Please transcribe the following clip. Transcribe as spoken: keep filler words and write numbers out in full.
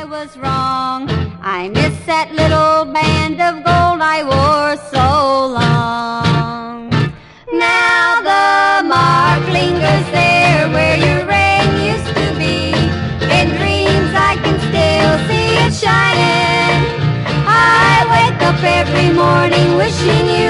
was wrong. I miss that little band of gold I wore so long. Now the mark lingers there where your ring used to be. In dreams I can still see it shining. I wake up every morning wishing you